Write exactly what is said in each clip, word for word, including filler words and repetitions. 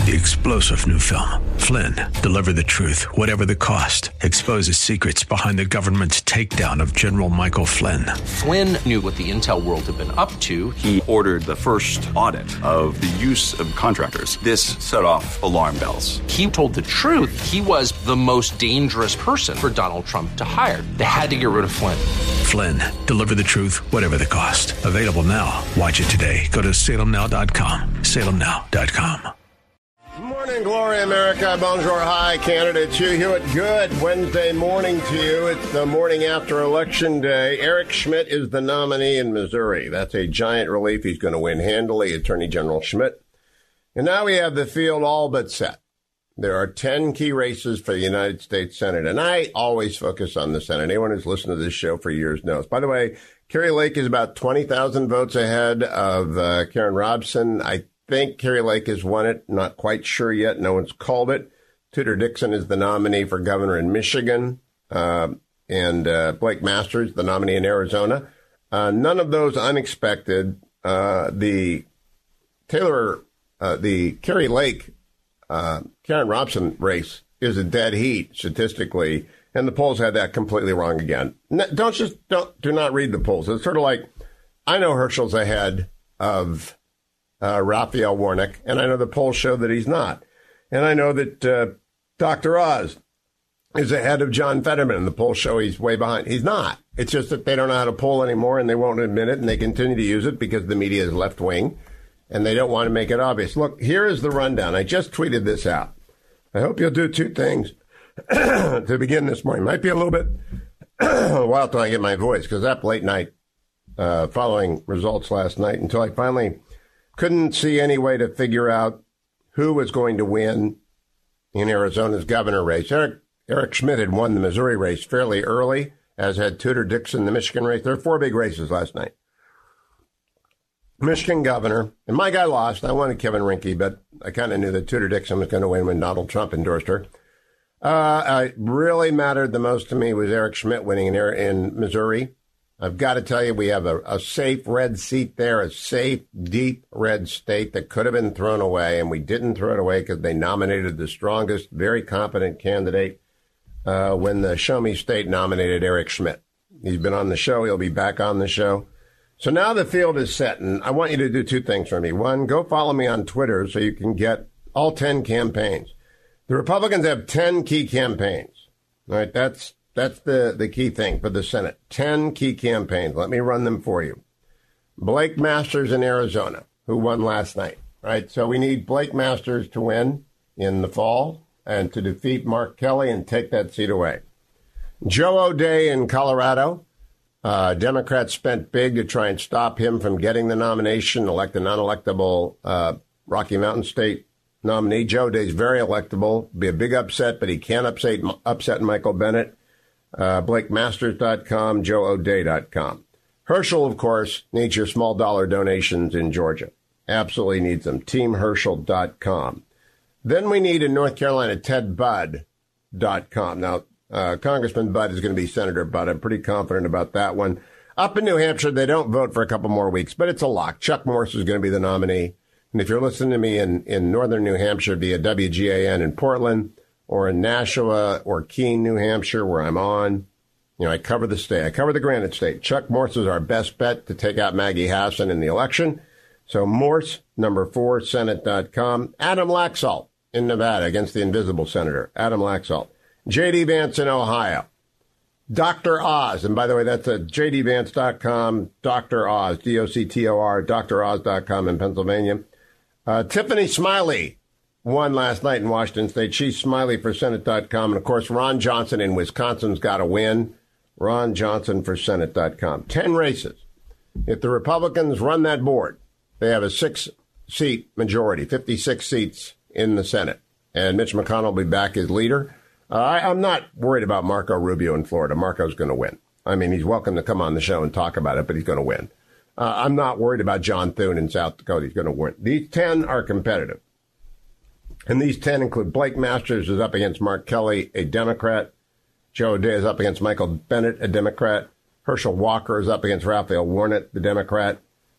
The explosive new film, Flynn, deliver the truth, whatever the cost, exposes secrets behind the government's takedown of General Michael Flynn. Flynn knew what the intel world had been up to. He ordered the first audit of the use of contractors. This set off alarm bells. He told the truth. He was the most dangerous person for Donald Trump to hire. They had to get rid of Flynn. Flynn, deliver the truth, whatever the cost. Available now. Watch it today. Go to salem now dot com. salem now dot com. Morning, Glory America. Bonjour, hi, candidates. Hugh Hewitt, good Wednesday morning to you. It's the morning after Election Day. Eric Schmitt is the nominee in Missouri. That's a giant relief. He's going to win handily, Attorney General Schmitt. And now we have the field all but set. There are ten key races for the United States Senate, and I always focus on the Senate. Anyone who's listened to this show for years knows. By the way, Kari Lake is about twenty thousand votes ahead of uh, Karen Robson. I think Kari Lake has won it. Not quite sure yet. No one's called it. Tudor Dixon is the nominee for governor in Michigan, uh, and uh, Blake Masters, the nominee in Arizona. Uh, none of those unexpected. Uh, the Taylor, uh, the Kari Lake, uh, Karen Robson race is a dead heat statistically, and the polls had that completely wrong again. No, don't just don't do not read the polls. It's sort of like I know Herschel's ahead of Uh, Raphael Warnock, and I know the polls show that he's not. And I know that uh, Doctor Oz is ahead of John Fetterman, and the polls show he's way behind. He's not. It's just that they don't know how to poll anymore, and they won't admit it, and they continue to use it because the media is left-wing, and they don't want to make it obvious. Look, here is the rundown. I just tweeted this out. I hope you'll do two things to begin this morning. Might be a little bit a while till I get my voice, because up late night uh, following results last night until I finally couldn't see any way to figure out who was going to win in Arizona's governor race. Eric, Eric Schmitt had won the Missouri race fairly early, as had Tudor Dixon the Michigan race. There were four big races last night. Michigan governor, and my guy lost. I wanted Kevin Rinke, but I kind of knew that Tudor Dixon was going to win when Donald Trump endorsed her. Uh, it really mattered the most to me was Eric Schmitt winning in, in Missouri. I've got to tell you, we have a, a safe red seat there, a safe, deep red state that could have been thrown away, and we didn't throw it away because they nominated the strongest, very competent candidate uh, when the Show Me State nominated Eric Schmitt. He's been on the show. He'll be back on the show. So now the field is set, and I want you to do two things for me. One, go follow me on Twitter so you can get all ten campaigns. The Republicans have ten key campaigns. All right, that's That's the, the key thing for the Senate. Ten key campaigns. Let me run them for you. Blake Masters in Arizona, who won last night, right? So we need Blake Masters to win in the fall and to defeat Mark Kelly and take that seat away. Joe O'Dea in Colorado. Uh, Democrats spent big to try and stop him from getting the nomination, elect a non-electable uh, Rocky Mountain State nominee. Joe O'Dea is very electable. Be a big upset, but he can't upset, upset Michael Bennet. Uh, Blake Masters dot com, Joe O'Dea dot com. Herschel, of course, needs your small dollar donations in Georgia. Absolutely needs them. Team Herschel dot com. Then we need in North Carolina, Ted Budd dot com. Now, uh, Congressman Budd is going to be Senator Budd. I'm pretty confident about that one. Up in New Hampshire, they don't vote for a couple more weeks, but it's a lock. Chuck Morse is going to be the nominee. And if you're listening to me in, in northern New Hampshire via W G A N in Portland, or in Nashua or Keene, New Hampshire, where I'm on. You know, I cover the state. I cover the Granite State. Chuck Morse is our best bet to take out Maggie Hassan in the election. So Morse, number four, Senate dot com. Adam Laxalt in Nevada against the invisible senator. Adam Laxalt. J D Vance in Ohio. Doctor Oz. And by the way, that's at J D Vance dot com. Doctor Oz, D O C T O R, Doctor Oz dot com in Pennsylvania. Uh, Tiffany Smiley won last night in Washington State. She's Smiley for Senate dot com. And, of course, Ron Johnson in Wisconsin's got to win. Ron Johnson for Senate dot com. Ten races. If the Republicans run that board, they have a six-seat majority, fifty-six seats in the Senate. And Mitch McConnell will be back as leader. Uh, I, I'm not worried about Marco Rubio in Florida. Marco's going to win. I mean, he's welcome to come on the show and talk about it, but he's going to win. Uh, I'm not worried about John Thune in South Dakota. He's going to win. These ten are competitive. And these ten include Blake Masters is up against Mark Kelly, a Democrat. Joe O'Dea is up against Michael Bennet, a Democrat. Herschel Walker is up against Raphael Warnock, the Democrat.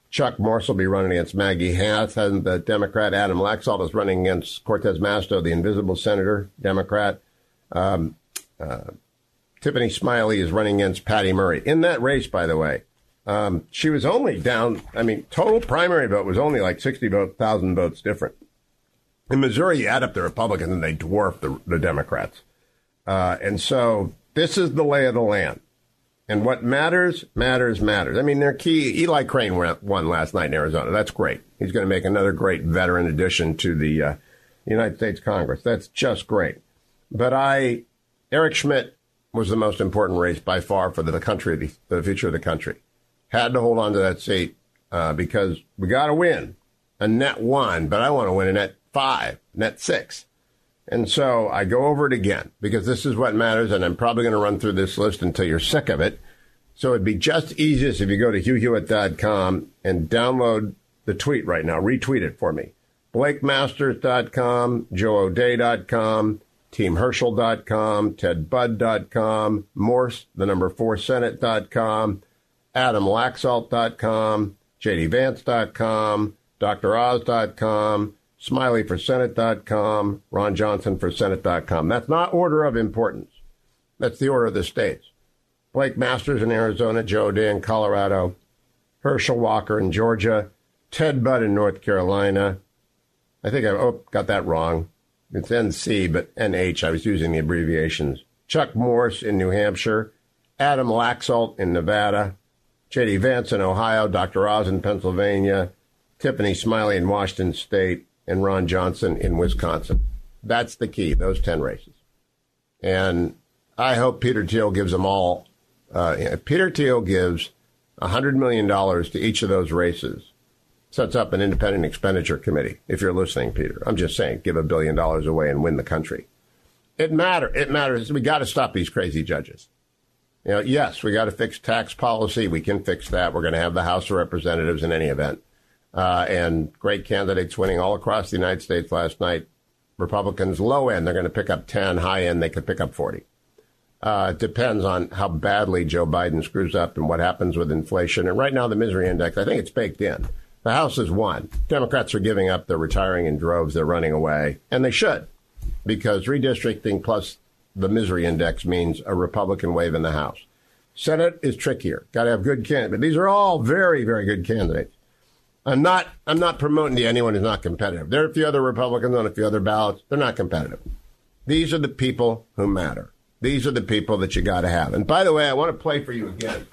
Chuck Morse will be running against Maggie Hath, and the Democrat Adam Laxalt is running against Cortez Masto, the invisible senator, Democrat. Um, uh, Tiffany Smiley is running against Patty Murray. In that race, by the way, um, she was only down, I mean, total primary vote was only like sixty thousand votes different. In Missouri, you add up the Republicans and they dwarf the, the Democrats. Uh, and so this is the lay of the land. And what matters, matters, matters. I mean, they're key. Eli Crane won last night in Arizona. That's great. He's going to make another great veteran addition to the uh, United States Congress. That's just great. But I, Eric Schmidt was the most important race by far for the country, the, the future of the country. Had to hold on to that seat uh, because we got to win a net one, but I want to win a net five, net six. And so I go over it again because this is what matters, and I'm probably going to run through this list until you're sick of it. So it'd be just easiest if you go to hugh hewitt dot com and download the tweet right now. Retweet it for me. blake masters dot com, joe o'dea dot com, team herschel dot com, ted budd dot com, Morse, the number four Senate dot com, adam laxalt dot com, j d vance dot com, dr oz dot com, smiley for senate dot com, Ron Johnson for senate dot com. That's not order of importance. That's the order of the states. Blake Masters in Arizona, Joe O'Dea in Colorado, Herschel Walker in Georgia, Ted Budd in North Carolina. I think I oh, got that wrong. It's N C, but N H. I was using the abbreviations. Chuck Morse in New Hampshire, Adam Laxalt in Nevada, J D Vance in Ohio, Doctor Oz in Pennsylvania, Tiffany Smiley in Washington State, and Ron Johnson in Wisconsin. That's the key, those ten races. And I hope Peter Thiel gives them all. Uh, Peter Thiel gives one hundred million dollars to each of those races, sets up an independent expenditure committee. If you're listening, Peter, I'm just saying, give a billion dollars away and win the country. It matter. It matters. We got to stop these crazy judges. You know, yes, we got to fix tax policy. We can fix that. We're going to have the House of Representatives in any event. Uh, and great candidates winning all across the United States last night. Republicans, low end, they're going to pick up ten. High end, they could pick up forty. Uh, it depends on how badly Joe Biden screws up and what happens with inflation. And right now, the misery index, I think it's baked in. The House is won. Democrats are giving up. They're retiring in droves. They're running away. And they should, because redistricting plus the misery index means a Republican wave in the House. Senate is trickier. Got to have good candidates. These are all very, very good candidates. I'm not I'm not promoting to anyone who's not competitive. There are a few other Republicans on a few other ballots. They're not competitive. These are the people who matter. These are the people that you got to have. And by the way, I want to play for you again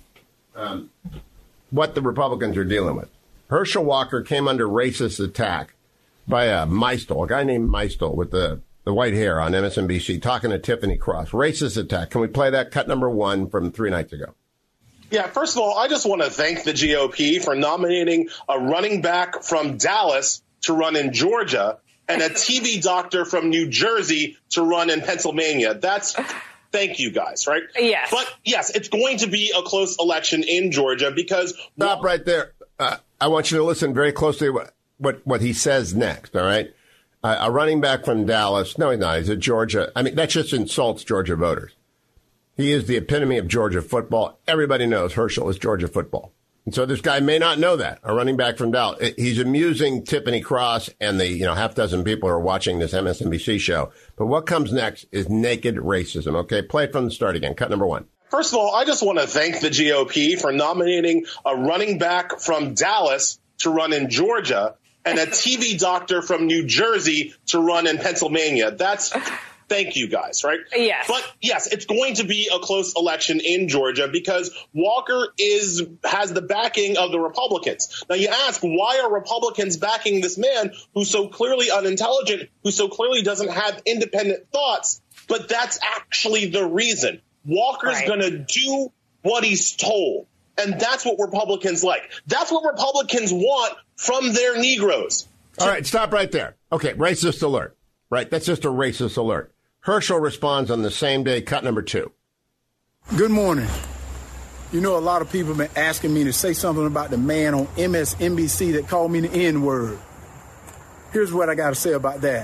um, what the Republicans are dealing with. Herschel Walker came under racist attack by a Meistel, a guy named Meistel with the, the white hair on M S N B C, talking to Tiffany Cross. Racist attack. Can we play that cut number one from three nights ago? Yeah, first of all, I just want to thank the G O P for nominating a running back from Dallas to run in Georgia and a T V doctor from New Jersey to run in Pennsylvania. That's thank you guys, right? Yes. But yes, it's going to be a close election in Georgia because stop right there. Uh, I want you to listen very closely to what what, what he says next. All right, uh, a running back from Dallas. No, he's not. He's a Georgia. I mean, that just insults Georgia voters. He is the epitome of Georgia football. Everybody knows Herschel is Georgia football. And so this guy may not know that, a running back from Dallas. He's amusing Tiffany Cross and the, you know, half dozen people who are watching this M S N B C show. But what comes next is naked racism. Okay, play it from the start again. Cut number one. First of all, I just want to thank the G O P for nominating a running back from Dallas to run in Georgia and a T V doctor from New Jersey to run in Pennsylvania. That's thank you guys, right? Yes. But yes, it's going to be a close election in Georgia because Walker is has the backing of the Republicans. Now you ask, why are Republicans backing this man who's so clearly unintelligent, who so clearly doesn't have independent thoughts? But that's actually the reason. Walker's right. going to do what he's told. And that's what Republicans like. That's what Republicans want from their Negroes. All right, stop right there. Okay, racist alert. Right, that's just a racist alert. Herschel responds on the same day, cut number two. Good morning. You know, a lot of people have been asking me to say something about the man on M S N B C that called me the N-word. Here's what I got to say about that.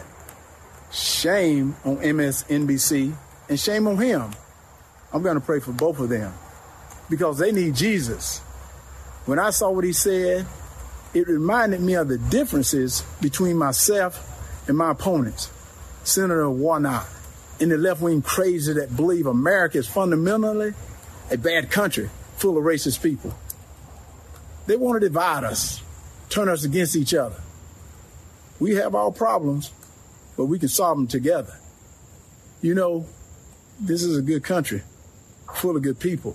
Shame on M S N B C and shame on him. I'm going to pray for both of them because they need Jesus. When I saw what he said, it reminded me of the differences between myself and my opponents, Senator Warnock, and the left-wing crazy that believe America is fundamentally a bad country full of racist people. They want to divide us, turn us against each other. We have our problems, but we can solve them together. You know, this is a good country, full of good people.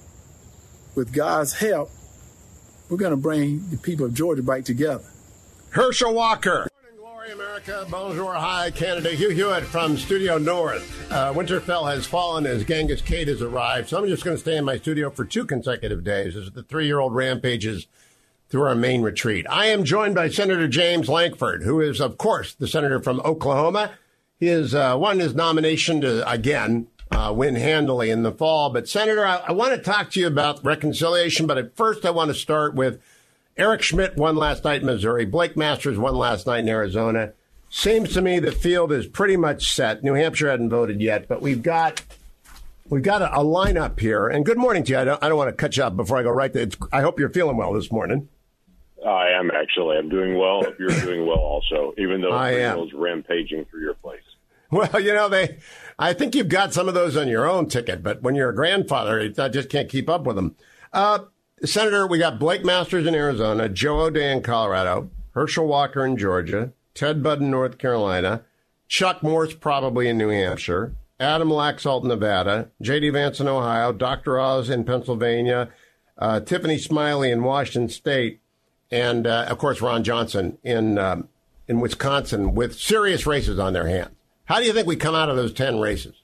With God's help, we're going to bring the people of Georgia back together. Herschel Walker. Good morning, glory, America. Bonjour, hi, Canada. Hugh Hewitt from Studio North. Uh, Winterfell has fallen as Genghis Khan has arrived, so I'm just going to stay in my studio for two consecutive days as the three-year-old rampages through our main retreat. I am joined by Senator James Lankford, who is, of course, the senator from Oklahoma. He has uh, won his nomination to, again, uh, win handily in the fall. But, Senator, I, I want to talk to you about reconciliation, but at first I want to start with Eric Schmidt won last night in Missouri. Blake Masters won last night in Arizona. Seems to me the field is pretty much set. New Hampshire hadn't voted yet, but we've got we've got a, a lineup here. And good morning to you. I don't, I don't want to cut you up before I go right there. It's, I hope you're feeling well this morning. I am actually. I'm doing well. If you're doing well also, even though I am those rampaging through your place. Well, you know, they. I think you've got some of those on your own ticket, but when you're a grandfather, I just can't keep up with them. Uh, Senator, we got Blake Masters in Arizona, Joe O'Dea in Colorado, Herschel Walker in Georgia, Ted Budd in North Carolina, Chuck Morse probably in New Hampshire, Adam Laxalt in Nevada, J D Vance in Ohio, Doctor Oz in Pennsylvania, uh, Tiffany Smiley in Washington State, and, uh, of course, Ron Johnson in um, in Wisconsin with serious races on their hands. How do you think we come out of those ten races?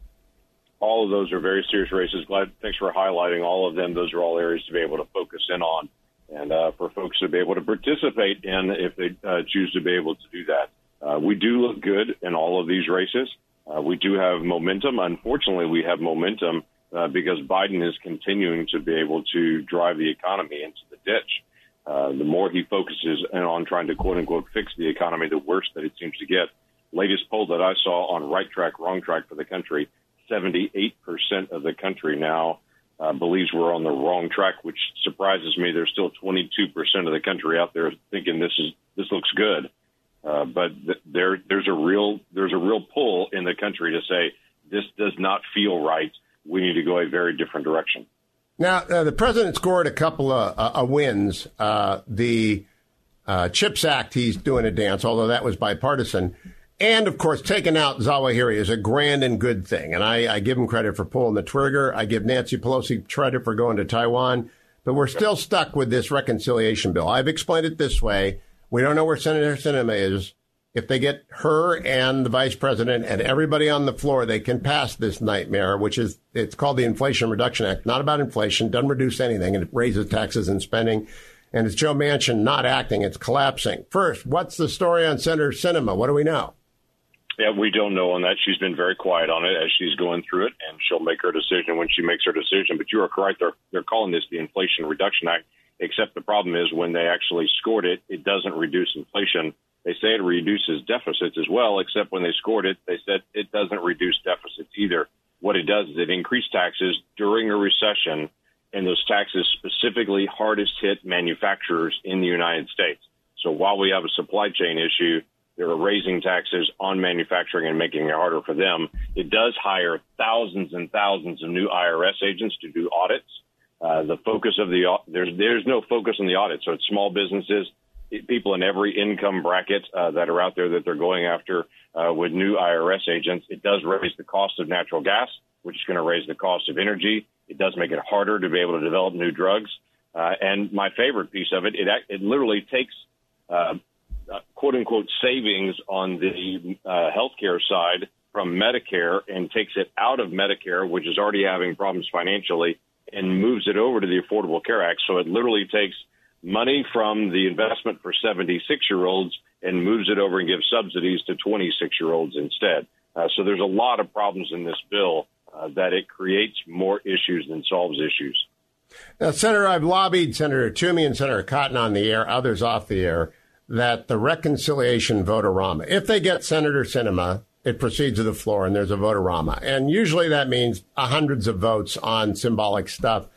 All of those are very serious races. Glad, thanks for highlighting all of them. Those are all areas to be able to focus in on and uh, for folks to be able to participate in if they uh, choose to be able to do that. Uh, we do look good in all of these races. Uh, we do have momentum. Unfortunately, we have momentum uh, because Biden is continuing to be able to drive the economy into the ditch. Uh, the more he focuses on trying to, quote unquote, fix the economy, the worse that it seems to get. Latest poll that I saw on Right Track, Wrong Track for the country, seventy-eight percent of the country now uh, believes we're on the wrong track, which surprises me. There's still twenty-two percent of the country out there thinking this is this looks good. Uh, but th- there there's a real there's a real pull in the country to say this does not feel right. We need to go a very different direction. Now, uh, the president scored a couple of uh, uh, wins. Uh, the uh, CHIPS Act, he's doing a dance, although that was bipartisan. And, of course, taking out Zawahiri is a grand and good thing. And I, I give him credit for pulling the trigger. I give Nancy Pelosi credit for going to Taiwan. But we're still stuck with this reconciliation bill. I've explained it this way. We don't know where Senator Sinema is. If they get her and the vice president and everybody on the floor, they can pass this nightmare, which is, it's called the Inflation Reduction Act. Not about inflation, doesn't reduce anything, and it raises taxes and spending. And it's Joe Manchin not acting, it's collapsing. First, what's the story on Senator Sinema? What do we know? Yeah, we don't know on that. She's been very quiet on it as she's going through it, and she'll make her decision when she makes her decision. But you are correct. They're, they're calling this the Inflation Reduction Act, except the problem is when they actually scored it, it doesn't reduce inflation. They say it reduces deficits as well, except when they scored it, they said it doesn't reduce deficits either. What it does is it increases taxes during a recession, and those taxes specifically hardest hit manufacturers in the United States. So while we have a supply chain issue, they're raising taxes on manufacturing and making it harder for them. It does hire thousands and thousands of new I R S agents to do audits. Uh, the focus of the there's there's no focus on the audit. So it's small businesses, people in every income bracket uh, that are out there that they're going after uh, with new I R S agents. It does raise the cost of natural gas, which is going to raise the cost of energy. It does make it harder to be able to develop new drugs. Uh, and my favorite piece of it, it, it literally takes uh, Uh, quote unquote savings on the uh, healthcare side from Medicare and takes it out of Medicare, which is already having problems financially, and moves it over to the Affordable Care Act. So it literally takes money from the investment for seventy-six year olds and moves it over and gives subsidies to twenty-six year olds instead. Uh, so there's a lot of problems in this bill uh, that it creates more issues than solves issues. Now, Senator, I've lobbied Senator Toomey and Senator Cotton on the air, others off the air, that the reconciliation vote-a-rama, if they get Senator Sinema, it proceeds to the floor and there's a vote-a-rama. And usually that means hundreds of votes on symbolic stuff.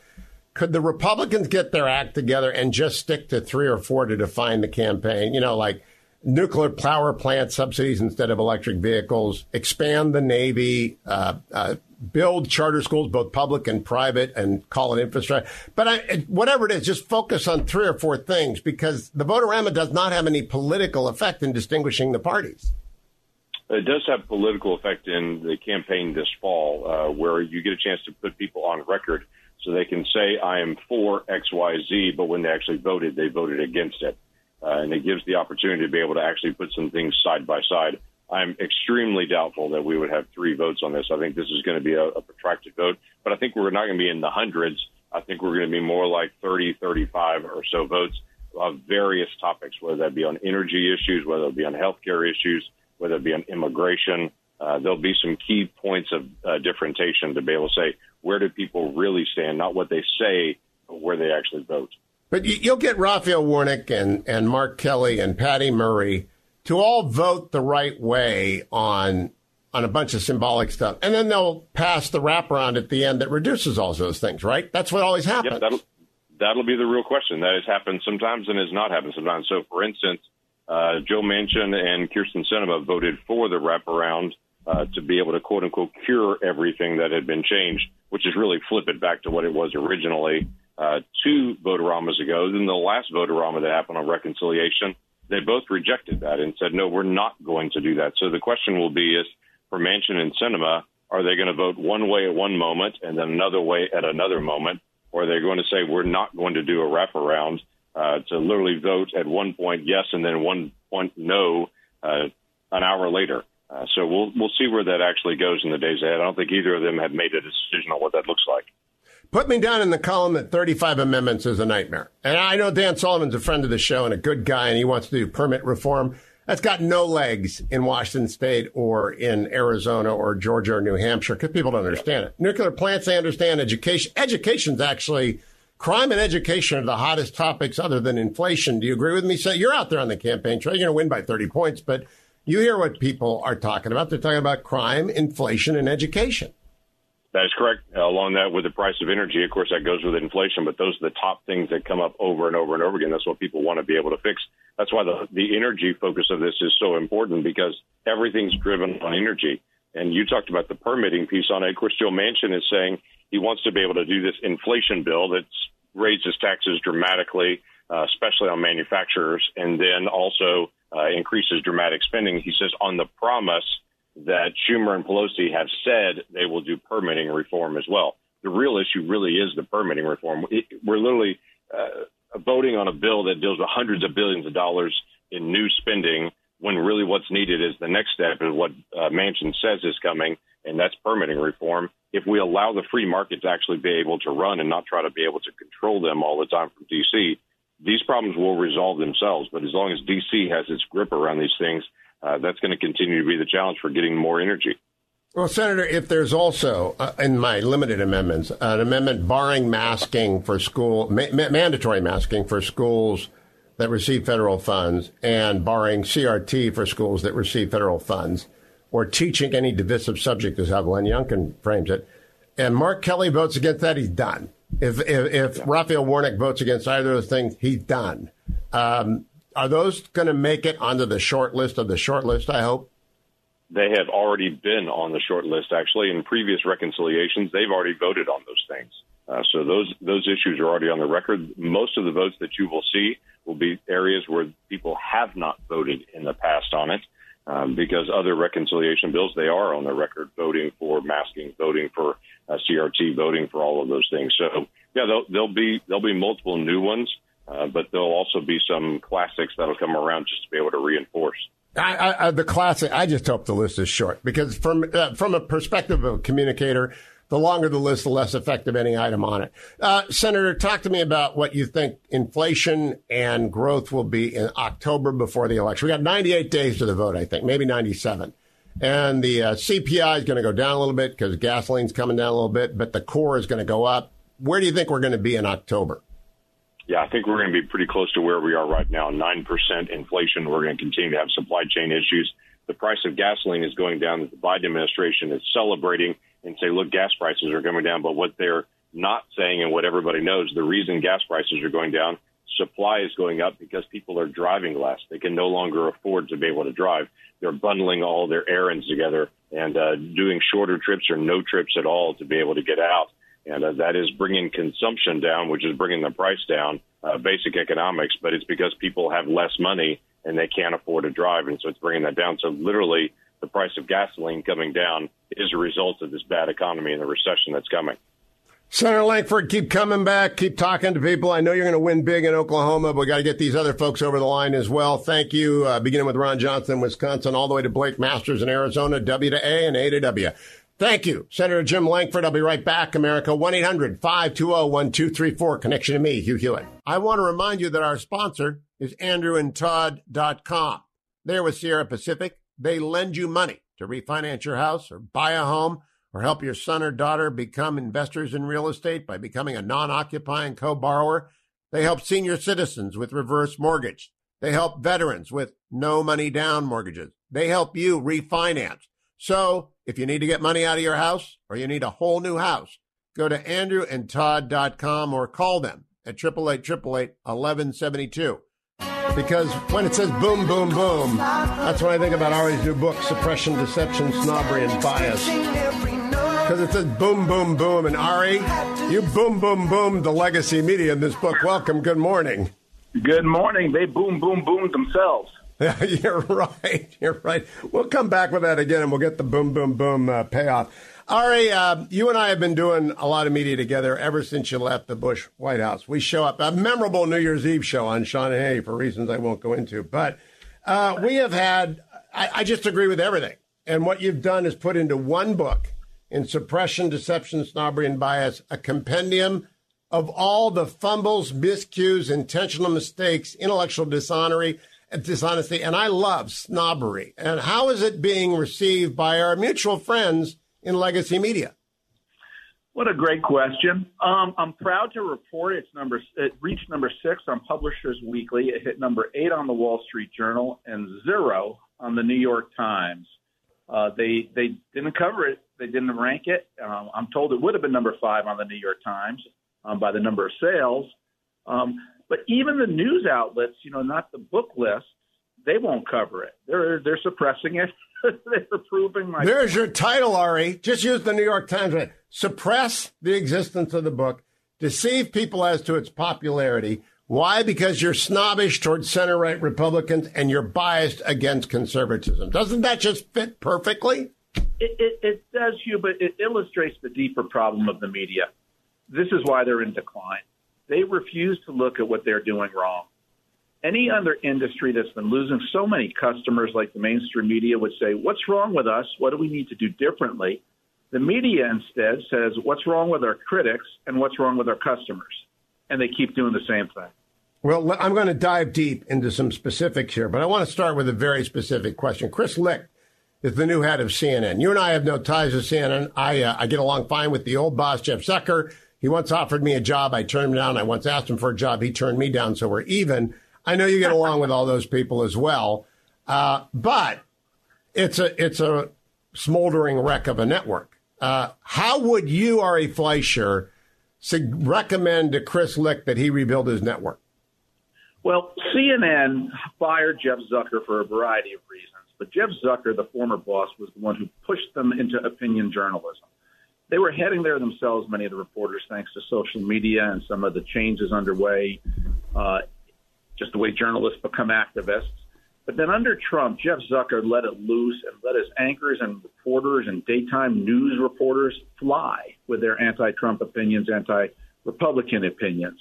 could the Republicans get their act together and just stick to three or four to define the campaign? You know, like nuclear power plant subsidies instead of electric vehicles, expand the Navy, uh, uh, build charter schools, both public and private, and call it infrastructure. But I, whatever it is, just focus on three or four things, because the Vote-A-Rama does not have any political effect in distinguishing the parties. It does have political effect in the campaign this fall, uh, where you get a chance to put people on record so they can say, I am for X, Y, Z, but when they actually voted, they voted against it. Uh, and it gives the opportunity to be able to actually put some things side by side. I'm extremely doubtful that we would have three votes on this. I think this is going to be a, a protracted vote, but I think we're not going to be in the hundreds. I think we're going to be more like thirty, thirty-five or so votes of various topics, whether that be on energy issues, whether it be on healthcare issues, whether it be on immigration. Uh, there'll be some key points of uh, differentiation to be able to say, where do people really stand, not what they say, but where they actually vote. But you'll get Raphael Warnock and, and Mark Kelly and Patty Murray to all vote the right way on on a bunch of symbolic stuff. And then they'll pass the wraparound at the end that reduces all those things, right? That's what always happens. Yep, that'll, that'll be the real question. That has happened sometimes and has not happened sometimes. So, for instance, uh, Joe Manchin and Kyrsten Sinema voted for the wraparound uh, to be able to, quote unquote, cure everything that had been changed, which is really flip it back to what it was originally uh, two Vote-A-Ramas ago. Then the last Vote-A-Rama that happened on reconciliation, they both rejected that and said, no, we're not going to do that. So the question will be is, for Manchin and Sinema, are they going to vote one way at one moment and then another way at another moment? Or are they going to say, we're not going to do a wraparound uh, to literally vote at one point yes and then one point no uh, an hour later? Uh, so we'll we'll see where that actually goes in the days ahead. I don't think either of them have made a decision on what that looks like. Put me down in the column that thirty-five amendments is a nightmare. And I know Dan Sullivan's a friend of the show and a good guy, and he wants to do permit reform. That's got no legs in Washington State or in Arizona or Georgia or New Hampshire, because people don't understand it. Nuclear plants, they understand. Education. Education's actually, crime and education are the hottest topics other than inflation. Do you agree with me? So you're out there on the campaign trail. You're going to win by thirty points, but you hear what people are talking about. They're talking about crime, inflation, and education. That is correct. Uh, along that with the price of energy, of course, that goes with inflation, but those are the top things that come up over and over and over again. That's what people want to be able to fix. That's why the, the energy focus of this is so important, because everything's driven on energy. And you talked about the permitting piece on it. Of course, Joe Manchin is saying he wants to be able to do this inflation bill that raises taxes dramatically, uh, especially on manufacturers, and then also uh, increases dramatic spending. He says on the promise that Schumer and Pelosi have said they will do permitting reform as well. The real issue really is the permitting reform. It, we're literally uh, voting on a bill that deals with hundreds of billions of dollars in new spending, when really what's needed is the next step, is what uh, Manchin says is coming, and that's permitting reform. If we allow the free market to actually be able to run and not try to be able to control them all the time from D C, these problems will resolve themselves. But as long as D C has its grip around these things, Uh, that's going to continue to be the challenge for getting more energy. Well, Senator, if there's also, uh, in my limited amendments, an amendment barring masking for school, ma- mandatory masking for schools that receive federal funds, and barring C R T for schools that receive federal funds, or teaching any divisive subject, as how Glenn Youngkin frames it, and Mark Kelly votes against that, he's done. If, if, if yeah. Raphael Warnock votes against either of those things, he's done. Um, Are those going to make it onto the short list of the short list, I hope? They have already been on the short list, actually. In previous reconciliations, they've already voted on those things. Uh, so those those issues are already on the record. Most of the votes that you will see will be areas where people have not voted in the past on it, um, because other reconciliation bills, they are on the record voting for masking, voting for uh, C R T, voting for all of those things. So, yeah, there'll, there'll be there'll be multiple new ones. Uh, but there'll also be some classics that'll come around just to be able to reinforce. I, I, the classic, I just hope the list is short, because from uh, from a perspective of a communicator, the longer the list, the less effective any item on it. Uh, Senator, talk to me about what you think inflation and growth will be in October before the election. We got ninety-eight days to the vote, I think, maybe ninety-seven. And the uh, C P I is going to go down a little bit because gasoline's coming down a little bit, but the core is going to go up. Where do you think we're going to be in October? Yeah, I think we're going to be pretty close to where we are right now, nine percent inflation. We're going to continue to have supply chain issues. The price of gasoline is going down. The Biden administration is celebrating and say, look, gas prices are coming down. But what they're not saying, and what everybody knows, the reason gas prices are going down, supply is going up because people are driving less. They can no longer afford to be able to drive. They're bundling all their errands together and uh, doing shorter trips or no trips at all to be able to get out. And uh, that is bringing consumption down, which is bringing the price down, uh, basic economics. But it's because people have less money and they can't afford to drive. And so it's bringing that down. So literally the price of gasoline coming down is a result of this bad economy and the recession that's coming. Senator Lankford, keep coming back. Keep talking to people. I know you're going to win big in Oklahoma, but we got to get these other folks over the line as well. Thank you. Uh, beginning with Ron Johnson, Wisconsin, all the way to Blake Masters in Arizona, W to A and A to W. Thank you, Senator Jim Lankford. I'll be right back, America. one eight hundred five two zero one two three four. Connection to me, Hugh Hewitt. I want to remind you that our sponsor is andrew and todd dot com. They're with Sierra Pacific. They lend you money to refinance your house or buy a home, or help your son or daughter become investors in real estate by becoming a non-occupying co-borrower. They help senior citizens with reverse mortgage. They help veterans with no money down mortgages. They help you refinance. So if you need to get money out of your house or you need a whole new house, go to andrew and todd dot com or call them at eight eight eight, eight eight eight, one one seven two. Because when it says boom, boom, boom, that's when I think about Ari's new book, Suppression, Deception, Snobbery, and Bias. Because it says boom, boom, boom. And Ari, you boom, boom, boom the legacy media in this book. Welcome. Good morning. Good morning. They boom, boom, boom themselves. You're right. You're right. We'll come back with that again, and we'll get the boom, boom, boom uh, payoff. Ari, uh, you and I have been doing a lot of media together ever since you left the Bush White House. We show up, a memorable New Year's Eve show on Sean Hannity for reasons I won't go into. But uh, we have had, I, I just agree with everything. And what you've done is put into one book, in Suppression, Deception, Snobbery, and Bias, a compendium of all the fumbles, miscues, intentional mistakes, intellectual dishonesty, dishonesty, and I love snobbery. And how is it being received by our mutual friends in legacy media? What a great question. Um, I'm proud to report it's number it reached number six on Publishers Weekly. It hit number eight on the Wall Street Journal and zero on the New York Times. Uh, they they didn't cover it. They didn't rank it. Um, I'm told it would have been number five on the New York Times um, by the number of sales. Um, but even the news outlets, you know, not the book list, they won't cover it. They're they're suppressing it. They're proving like there's your title, Ari. Just use the New York Times. Right? Suppress the existence of the book, deceive people as to its popularity. Why? Because you're snobbish towards center-right Republicans and you're biased against conservatism. Doesn't that just fit perfectly? It, it, it does, Hugh, but it illustrates the deeper problem of the media. This is why they're in decline. They refuse to look at what they're doing wrong. Any other industry that's been losing so many customers like the mainstream media would say, what's wrong with us? What do we need to do differently? The media instead says, what's wrong with our critics and what's wrong with our customers? And they keep doing the same thing. Well, I'm going to dive deep into some specifics here, but I want to start with a very specific question. Chris Licht is the new head of C N N. You and I have no ties to C N N. I, uh, I get along fine with the old boss, Jeff Zucker. He once offered me a job. I turned him down. I once asked him for a job. He turned me down, so we're even. I know you get along with all those people as well, uh, but it's a it's a smoldering wreck of a network. Uh, how would you, Ari Fleischer, recommend to Chris Licht that he rebuild his network? Well, C N N fired Jeff Zucker for a variety of reasons, but Jeff Zucker, the former boss, was the one who pushed them into opinion journalism. They were heading there themselves, many of the reporters, thanks to social media and some of the changes underway, uh, just the way journalists become activists. But then under Trump, Jeff Zucker let it loose and let his anchors and reporters and daytime news reporters fly with their anti-Trump opinions, anti-Republican opinions.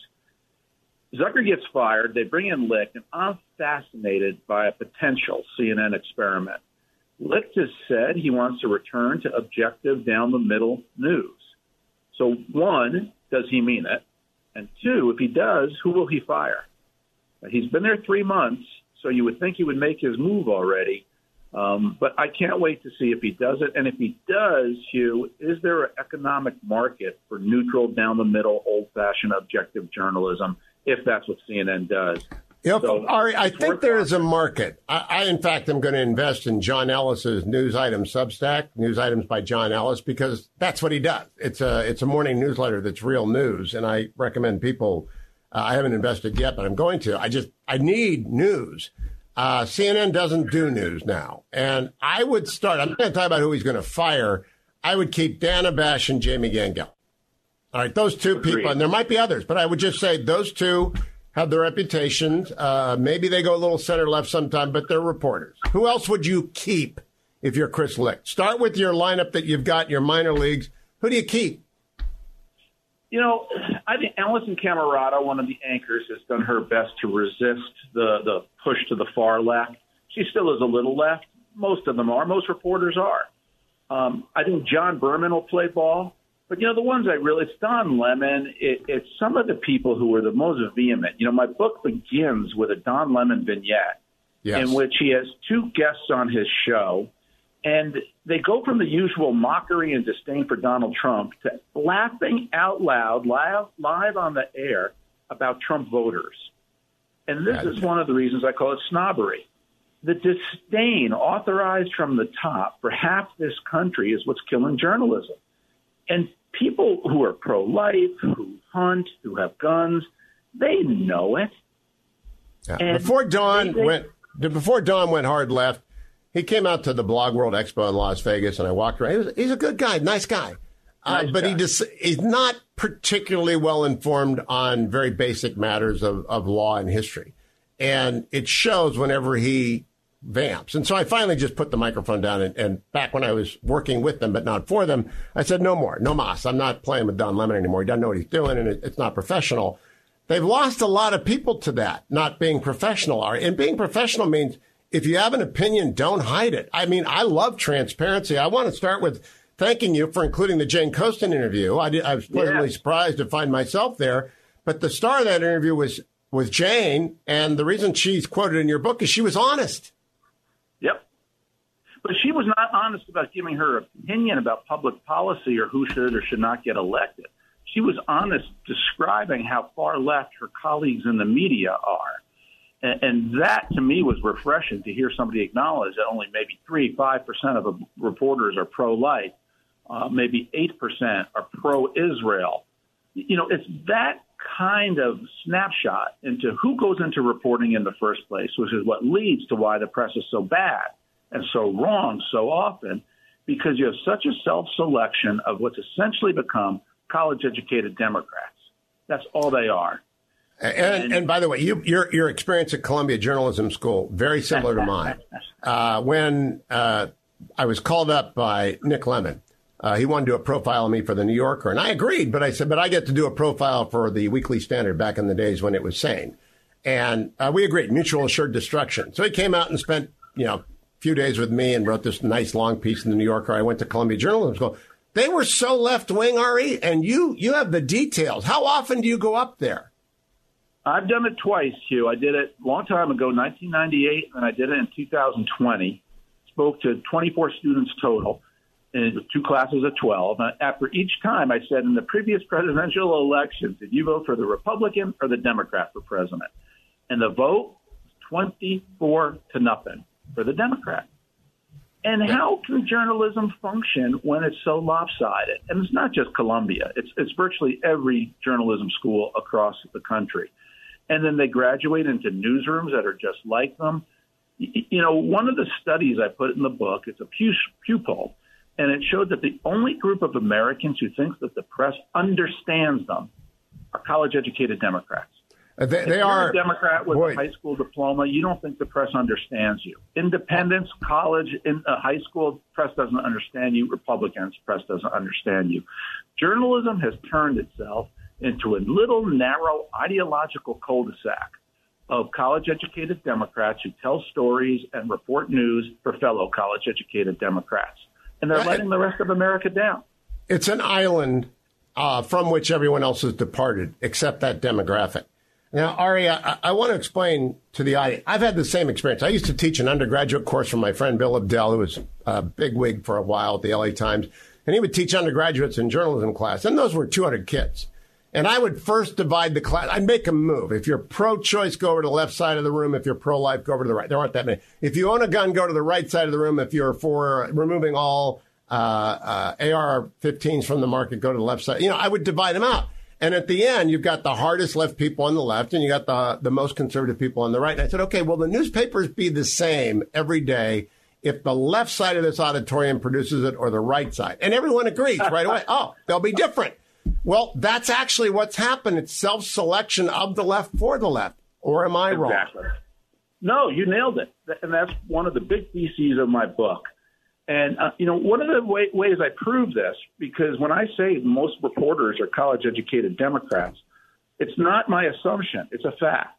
Zucker gets fired. They bring in Licht, and I'm fascinated by a potential C N N experiment. Licht has said he wants to return to objective, down-the-middle news. So, one, does he mean it? And two, if he does, who will he fire? He's been there three months, so you would think he would make his move already. Um, but I can't wait to see if he does it. And if he does, Hugh, is there an economic market for neutral, down-the-middle, old-fashioned, objective journalism, if that's what C N N does? Yep. So, Ari, I think there is a market. I, I, in fact, am going to invest in John Ellis's News Item Substack, News Items by John Ellis, because that's what he does. It's a it's a morning newsletter that's real news, and I recommend people. Uh, I haven't invested yet, but I'm going to. I just I need news. Uh, C N N doesn't do news now, and I would start. I'm not going to talk about who he's going to fire. I would keep Dana Bash and Jamie Gangel. All right, those two Agreed. people, and there might be others, but I would just say those two have their reputations. Uh, maybe they go a little center left sometime, but they're reporters. Who else would you keep if you're Chris Licht? Start with your lineup that you've got in your minor leagues. Who do you keep? You know, I think Allison Camerata, one of the anchors, has done her best to resist the, the push to the far left. She still is a little left. Most of them are. Most reporters are. Um, I think John Berman will play ball. But, you know, the ones I really, it's Don Lemon. It, it's some of the people who are the most vehement. You know, my book begins with a Don Lemon vignette yes. in which he has two guests on his show. And they go from the usual mockery and disdain for Donald Trump to laughing out loud, live, live on the air about Trump voters. And this is one of the reasons I call it snobbery. The disdain authorized from the top for half this country is what's killing journalism. And people who are pro-life, who hunt, who have guns, they know it. Yeah. Before Don they, they, went, before Don went hard left, he came out to the Blog World Expo in Las Vegas, and I walked around. He was, he's a good guy, nice guy, uh, nice but guy. he just he's not particularly well informed on very basic matters of, of law and history, and it shows whenever he vamps. And so I finally just put the microphone down, and, and back when I was working with them but not for them, I said, no more, no mas. I'm not playing with Don Lemon anymore. He doesn't know what he's doing, and it, it's not professional. They've lost a lot of people to that, not being professional. And being professional means if you have an opinion, don't hide it. I mean, I love transparency. I want to start with thanking you for including the Jane Coaston interview. I, did, I was pleasantly yeah. surprised to find myself there. But the star of that interview was, was Jane, and the reason she's quoted in your book is she was honest. Yep. But she was not honest about giving her opinion about public policy or who should or should not get elected. She was honest describing how far left her colleagues in the media are. And, and that, to me, was refreshing to hear somebody acknowledge that only maybe three, five percent of the reporters are pro-life, uh, maybe eight percent are pro-Israel. You know, it's that kind of snapshot into who goes into reporting in the first place, which is what leads to why the press is so bad and so wrong so often, because you have such a self-selection of what's essentially become college-educated Democrats. That's all they are. And, and, and by the way, you, your your experience at Columbia Journalism School, very similar to mine. Uh, when uh, I was called up by Nick Lemon, uh, he wanted to do a profile of me for the New Yorker, and I agreed. But I said, but I get to do a profile for the Weekly Standard back in the days when it was sane. And uh, we agreed, mutual assured destruction. So he came out and spent, you know, a few days with me and wrote this nice long piece in the New Yorker. I went to Columbia Journalism School. They were so left-wing, Ari, and you you have the details. How often do you go up there? I've done it twice, Hugh. I did it a long time ago, nineteen ninety-eight, and I did it in two thousand twenty. Spoke to twenty-four students total, in two classes of twelve. And after each time, I said, in the previous presidential elections, did you vote for the Republican or the Democrat for president? And the vote was twenty-four to nothing for the Democrat. And how can journalism function when it's so lopsided? And it's not just Columbia. It's, it's virtually every journalism school across the country. And then they graduate into newsrooms that are just like them. You know, one of the studies I put in the book, it's a Pew, Pew poll, and it showed that the only group of Americans who thinks that the press understands them are college-educated Democrats. Uh, they if they you're are a Democrat with boy. a high school diploma, you don't think the press understands you. Independents, college, in uh, high school, press doesn't understand you. Republicans, press doesn't understand you. Journalism has turned itself into a little narrow ideological cul-de-sac of college-educated Democrats who tell stories and report news for fellow college-educated Democrats. And they're letting the rest of America down. It's an island uh, from which everyone else has departed, except that demographic. Now, Ari, I, I want to explain to the audience. I've had the same experience. I used to teach an undergraduate course from my friend Bill Abdel, who was a bigwig for a while at the L A Times, and he would teach undergraduates in journalism class, and those were two hundred kids. And I would first divide the class. I'd make them move. If you're pro-choice, go over to the left side of the room. If you're pro-life, go over to the right. There aren't that many. If you own a gun, go to the right side of the room. If you're for removing all uh, uh, A R fifteens from the market, go to the left side. You know, I would divide them out. And at the end, you've got the hardest left people on the left, and you got the the most conservative people on the right. And I said, okay, well, the newspapers be the same every day if the left side of this auditorium produces it or the right side. And everyone agrees right away. Oh, they'll be different. Well, that's actually what's happened. It's self-selection of the left for the left. Or am I wrong? Exactly. No, you nailed it. And that's one of the big theses of my book. And, uh, you know, one of the way, ways I prove this, because when I say most reporters are college-educated Democrats, it's not my assumption. It's a fact.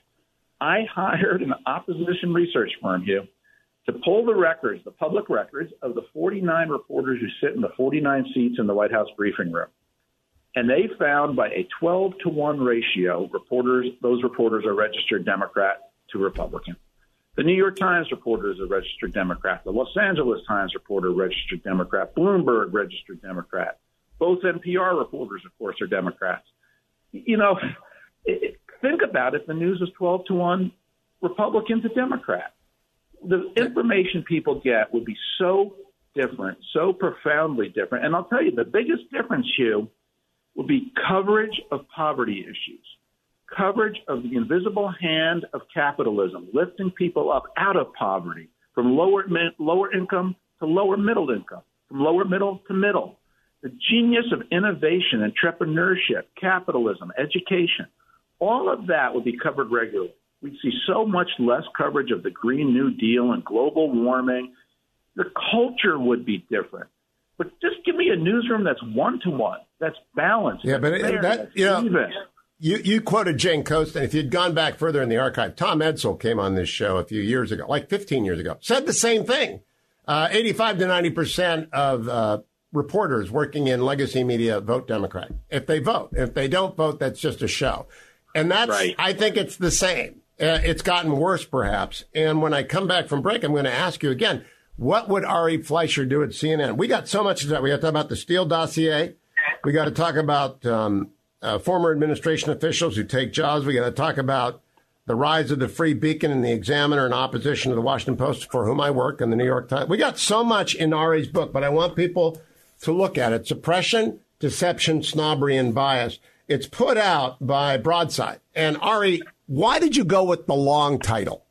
I hired an opposition research firm here to pull the records, the public records, of the forty-nine reporters who sit in the forty-nine seats in the White House briefing room. And they found by a twelve to one ratio, reporters, those reporters are registered Democrat to Republican. The New York Times reporter is a registered Democrat. The Los Angeles Times reporter, registered Democrat. Bloomberg, registered Democrat. Both N P R reporters, of course, are Democrats. You know, it, think about it. The news is twelve to one Republican to Democrat. The information people get would be so different, so profoundly different. And I'll tell you, the biggest difference, Hugh, will be coverage of poverty issues, coverage of the invisible hand of capitalism, lifting people up out of poverty, from lower lower income to lower middle income, from lower middle to middle. The genius of innovation, entrepreneurship, capitalism, education, all of that will be covered regularly. We'd see so much less coverage of the Green New Deal and global warming. The culture would be different. But just give me a newsroom that's one-to-one, that's balanced. Yeah, that's but fair, that, that's you know, even. You, you quoted Jane Coast, and if you'd gone back further in the archive, Tom Edsall came on this show a few years ago, like fifteen years ago, said the same thing. Uh, eighty-five to ninety percent of uh, reporters working in legacy media vote Democrat. If they vote. If they don't vote, that's just a show. And that's, right. I think it's the same. Uh, it's gotten worse, perhaps. And when I come back from break, I'm going to ask you again, what would Ari Fleischer do at C N N? We got so much of that. We got to talk about the Steele dossier. We got to talk about um, uh, former administration officials who take jobs. We got to talk about the rise of the Free Beacon and the Examiner in opposition to the Washington Post, for whom I work, and the New York Times. We got so much in Ari's book, but I want people to look at it. Suppression, Deception, Snobbery, and Bias. It's put out by Broadside. And Ari, why did you go with the long title?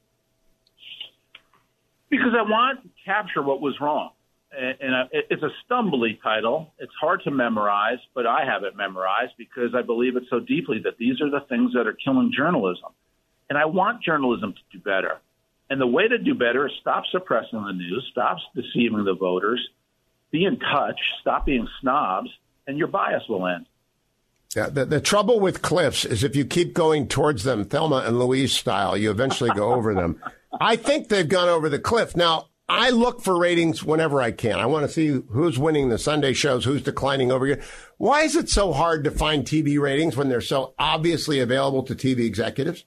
Because I want to capture what was wrong. And it's a stumbly title. It's hard to memorize, but I have it memorized because I believe it so deeply that these are the things that are killing journalism. And I want journalism to do better. And the way to do better is stop suppressing the news, stop deceiving the voters, be in touch, stop being snobs, and your bias will end. Yeah, the, the trouble with cliffs is if you keep going towards them, Thelma and Louise style, you eventually go over them. I think they've gone over the cliff. Now, I look for ratings whenever I can. I want to see who's winning the Sunday shows, who's declining over here. Why is it so hard to find T V ratings when they're so obviously available to T V executives?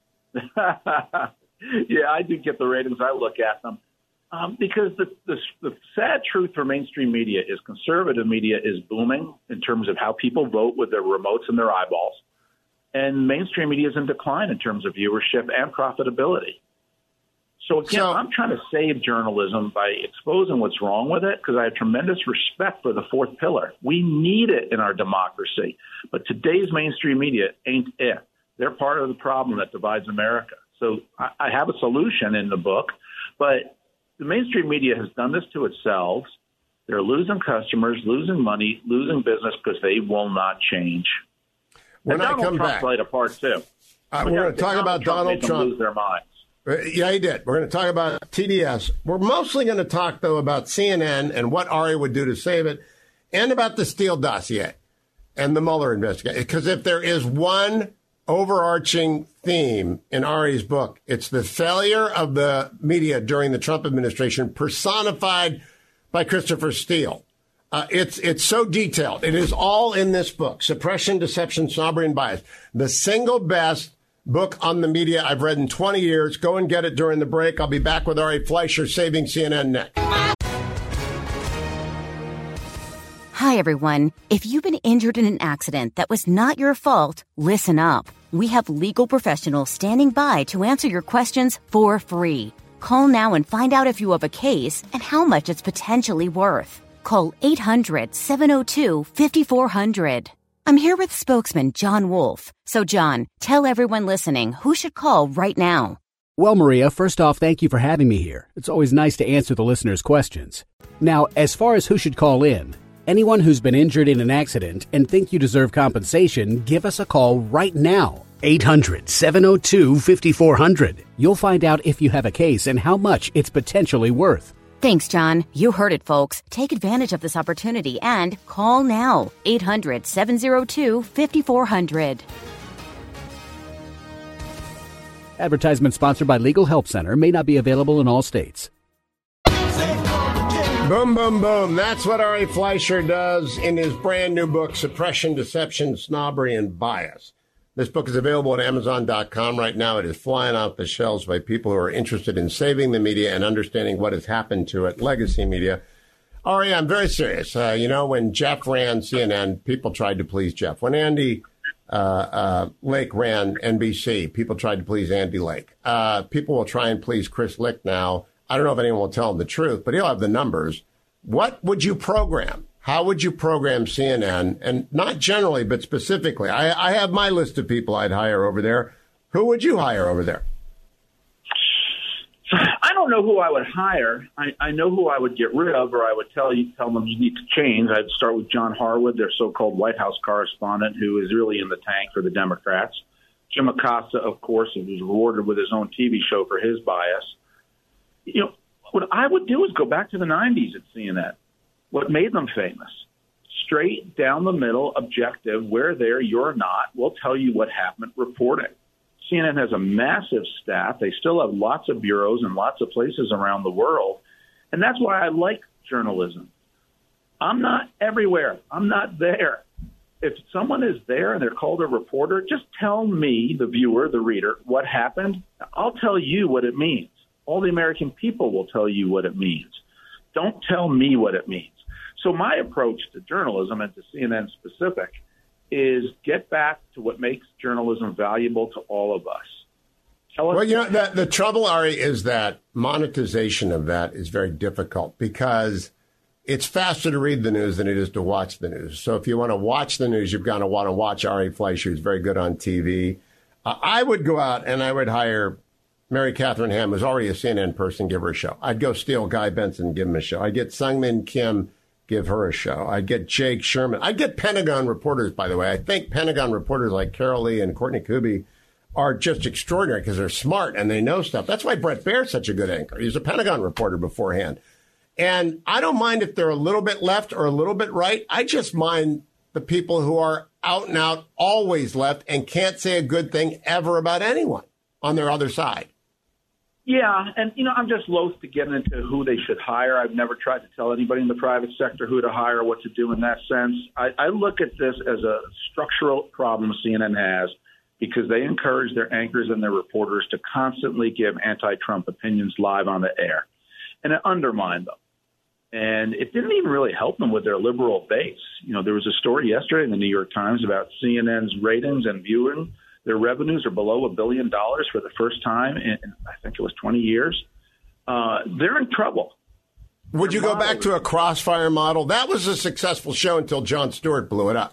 Yeah, I do get the ratings. I look at them. Um, because the, the the sad truth for mainstream media is conservative media is booming in terms of how people vote with their remotes and their eyeballs. And mainstream media is in decline in terms of viewership and profitability. So, again, so, I'm trying to save journalism by exposing what's wrong with it because I have tremendous respect for the fourth pillar. We need it in our democracy. But today's mainstream media ain't it. They're part of the problem that divides America. So I, I have a solution in the book, but the mainstream media has done this to itself. They're losing customers, losing money, losing business because they will not change. When and I Donald come Trump back, played a part too. Uh, we're going to talk Donald about Trump Donald made them Trump. Lose their minds. Yeah, he did. We're going to talk about T D S. We're mostly going to talk, though, about C N N and what Ari would do to save it, and about the Steele dossier and the Mueller investigation. Because if there is one overarching theme in Ari's book, it's the failure of the media during the Trump administration, personified by Christopher Steele. Uh, it's it's so detailed. It is all in this book, Suppression, Deception, Snobbery, and Bias. The single best book on the media I've read in twenty years. Go and get it during the break. I'll be back with Ari Fleischer, Saving C N N next. Hi, everyone. If you've been injured in an accident that was not your fault, listen up. We have legal professionals standing by to answer your questions for free. Call now and find out if you have a case and how much it's potentially worth. Call eight hundred, seven oh two, five four zero zero. I'm here with spokesman John Wolf. So, John, tell everyone listening who should call right now. Well, Maria, first off, thank you for having me here. It's always nice to answer the listeners' questions. Now, as far as who should call in, anyone who's been injured in an accident and think you deserve compensation, give us a call right now. eight hundred, seven oh two, five four zero zero. You'll find out if you have a case and how much it's potentially worth. Thanks, John. You heard it, folks. Take advantage of this opportunity and call now. eight hundred, seven oh two, five four zero zero. Advertisement sponsored by Legal Help Center. May not be available in all states. Boom, boom, boom. That's what Ari Fleischer does in his brand new book, Suppression, Deception, Snobbery, and Bias. This book is available at Amazon dot com right now. It is flying off the shelves by people who are interested in saving the media and understanding what has happened to it, legacy media. Ari, I'm very serious. Uh, you know, when Jeff ran C N N, people tried to please Jeff. When Andy uh, uh, Lake ran N B C, people tried to please Andy Lake. Uh, people will try and please Chris Licht now. I don't know if anyone will tell him the truth, but he'll have the numbers. What would you program? How would you program C N N? And not generally, but specifically. I, I have my list of people I'd hire over there. Who would you hire over there? I don't know who I would hire. I, I know who I would get rid of, or I would tell you, tell them you need to change. I'd start with John Harwood, their so-called White House correspondent, who is really in the tank for the Democrats. Jim Acosta, of course, who was rewarded with his own T V show for his bias. You know, what I would do is go back to the nineties at C N N. What made them famous? Straight down the middle, objective, we're there, you're not. We'll tell you what happened, reporting. C N N has a massive staff. They still have lots of bureaus in lots of places around the world. And that's why I like journalism. I'm not everywhere. I'm not there. If someone is there and they're called a reporter, just tell me, the viewer, the reader, what happened. I'll tell you what it means. All the American people will tell you what it means. Don't tell me what it means. So my approach to journalism, and to C N N specific, is get back to what makes journalism valuable to all of us. Tell us well, you know, the, the trouble, Ari, is that monetization of that is very difficult because it's faster to read the news than it is to watch the news. So if you want to watch the news, you've got to want to watch Ari Fleischer, who's very good on T V. Uh, I would go out and I would hire Mary Catherine Ham, who's already a C N N person, give her a show. I'd go steal Guy Benson and give him a show. I'd get Sungmin Kim, give her a show. I'd get Jake Sherman. I'd get Pentagon reporters, by the way. I think Pentagon reporters like Carol Lee and Courtney Kuby are just extraordinary because they're smart and they know stuff. That's why Brett Baer's such a good anchor. He's a Pentagon reporter beforehand. And I don't mind if they're a little bit left or a little bit right. I just mind the people who are out and out, always left, and can't say a good thing ever about anyone on their other side. Yeah, and, you know, I'm just loath to get into who they should hire. I've never tried to tell anybody in the private sector who to hire, what to do in that sense. I, I look at this as a structural problem C N N has because they encourage their anchors and their reporters to constantly give anti-Trump opinions live on the air, and it undermined them. And it didn't even really help them with their liberal base. You know, there was a story yesterday in the New York Times about C N N's ratings and viewing. Their revenues are below a billion dollars for the first time in, I think it was twenty years. Uh, they're in trouble. Would you go back to a Crossfire model? That was a successful show until Jon Stewart blew it up.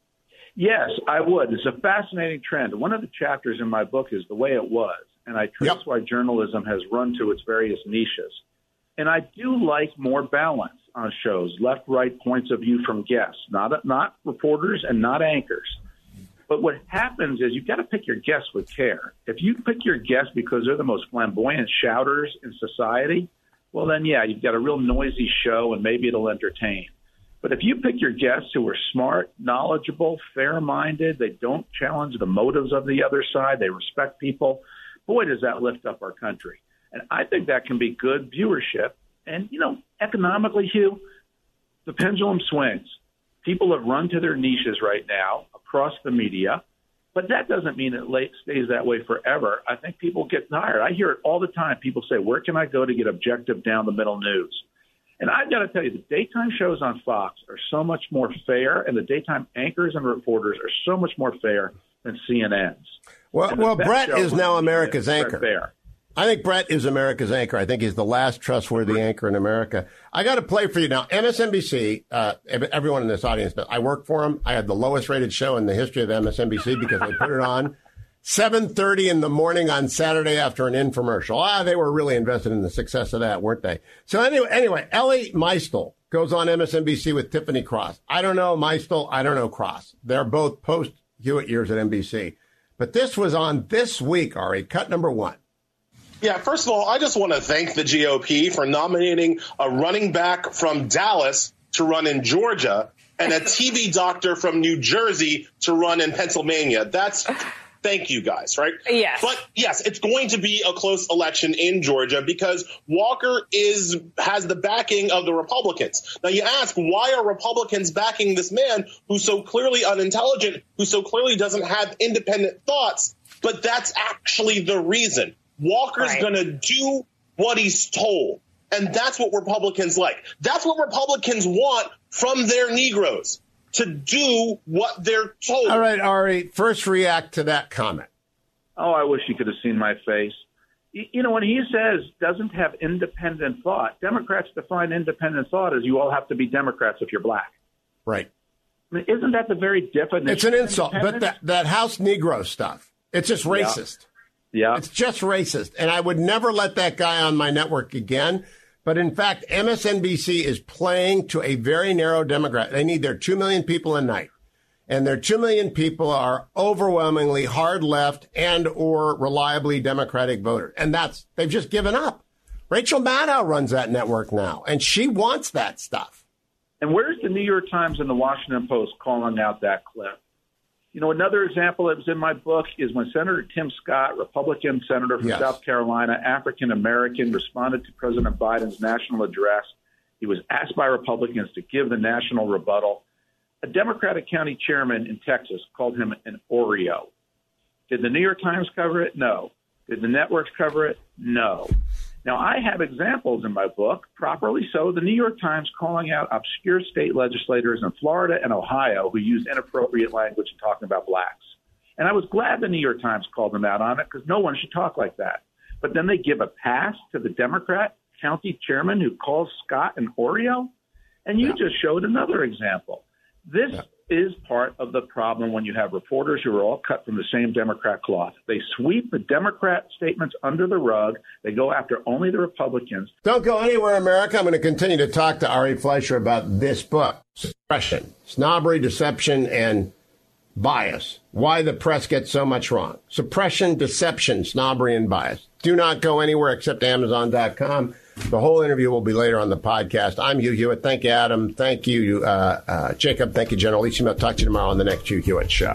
Yes, I would. It's a fascinating trend. One of the chapters in my book is the way it was, and I trace yep. why journalism has run to its various niches. And I do like more balance on shows, left, right points of view from guests, not not reporters and not anchors. But what happens is you've got to pick your guests with care. If you pick your guests because they're the most flamboyant shouters in society, well, then, yeah, you've got a real noisy show and maybe it'll entertain. But if you pick your guests who are smart, knowledgeable, fair-minded, they don't challenge the motives of the other side, they respect people, boy, does that lift up our country. And I think that can be good viewership. And, you know, economically, Hugh, the pendulum swings. People have run to their niches right now across the media, but that doesn't mean it stays that way forever. I think people get tired. I hear it all the time. People say, where can I go to get objective down-the-middle news? And I've got to tell you, the daytime shows on Fox are so much more fair, and the daytime anchors and reporters are so much more fair than C N N's. Well, well, Brett is now America's anchor. Fair. I think Brett is America's anchor. I think he's the last trustworthy anchor in America. I got to play for you now. M S N B C, uh, everyone in this audience, I work for them. I had the lowest rated show in the history of M S N B C because they put it on seven thirty in the morning on Saturday after an infomercial. Ah, they were really invested in the success of that, weren't they? So anyway, anyway, Ellie Meistel goes on M S N B C with Tiffany Cross. I don't know Meistel. I don't know Cross. They're both post-Hewitt years at N B C. But this was on This Week, Ari, cut number one. Yeah, first of all, I just want to thank the G O P for nominating a running back from Dallas to run in Georgia and a T V doctor from New Jersey to run in Pennsylvania. That's thank you guys, right? Yes. But yes, it's going to be a close election in Georgia because Walker is has the backing of the Republicans. Now you ask, why are Republicans backing this man who's so clearly unintelligent, who so clearly doesn't have independent thoughts? But that's actually the reason. Walker's right. going to do what he's told. And that's what Republicans like. That's what Republicans want from their Negroes, to do what they're told. All right, Ari, first react to that comment. Oh, I wish you could have seen my face. You know, when he says doesn't have independent thought, Democrats define independent thought as you all have to be Democrats if you're black. Right. I mean, isn't that the very definition? It's an insult. But that, that House Negro stuff, it's just racist. Yeah. Yeah. It's just racist. And I would never let that guy on my network again. But in fact, M S N B C is playing to a very narrow demographic. They need their two million people a night. And their two million people are overwhelmingly hard left and or reliably Democratic voters. And that's, they've just given up. Rachel Maddow runs that network now, and she wants that stuff. And where's the New York Times and the Washington Post calling out that clip? You know, another example that was in my book is when Senator Tim Scott, Republican senator from yes. South Carolina, African-American, responded to President Biden's national address. He was asked by Republicans to give the national rebuttal. A Democratic county chairman in Texas called him an Oreo. Did the New York Times cover it? No. Did the networks cover it? No. Now, I have examples in my book, properly so, the New York Times calling out obscure state legislators in Florida and Ohio who used inappropriate language in talking about blacks. And I was glad the New York Times called them out on it because no one should talk like that. But then they give a pass to the Democrat county chairman who calls Scott an Oreo? And you yeah. just showed another example. This yeah. is part of the problem when you have reporters who are all cut from the same Democrat cloth. They sweep the Democrat statements under the rug. They go after only the Republicans. Don't go anywhere, America. I'm going to continue to talk to Ari Fleischer about this book, Suppression, Snobbery, Deception, and Bias. Why the press gets so much wrong. Suppression, Deception, Snobbery, and Bias. Do not go anywhere except Amazon dot com. The whole interview will be later on the podcast. I'm Hugh Hewitt. Thank you, Adam. Thank you, uh, uh, Jacob. Thank you, General Lisi. I'll talk to you tomorrow on the next Hugh Hewitt Show.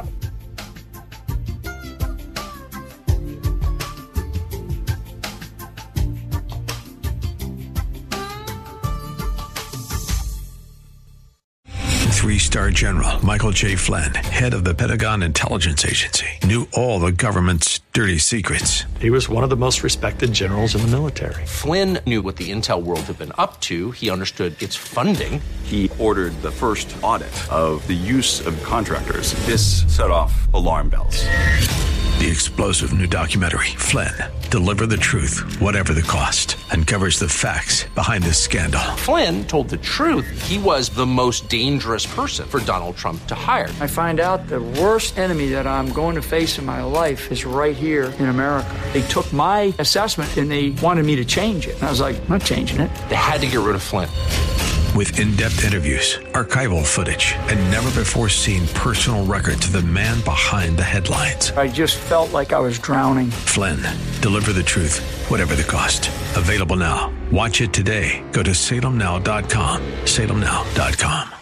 Three-star General Michael J. Flynn, head of the Pentagon Intelligence Agency, knew all the government's dirty secrets. He was one of the most respected generals in the military. Flynn knew what the intel world had been up to. He understood its funding. He ordered the first audit of the use of contractors. This set off alarm bells. The explosive new documentary, Flynn, Deliver the Truth, Whatever the Cost, uncovers the facts behind this scandal. Flynn told the truth. He was the most dangerous person for Donald Trump to hire. I find out the worst enemy that I'm going to face in my life is right here in America. They took my assessment and they wanted me to change it. And I was like, I'm not changing it. They had to get rid of Flynn. With in-depth interviews, archival footage, and never-before-seen personal records of the man behind the headlines. I just felt like I was drowning. Flynn, Deliver the Truth, Whatever the Cost. Available now. Watch it today. Go to Salem Now dot com. Salem Now dot com.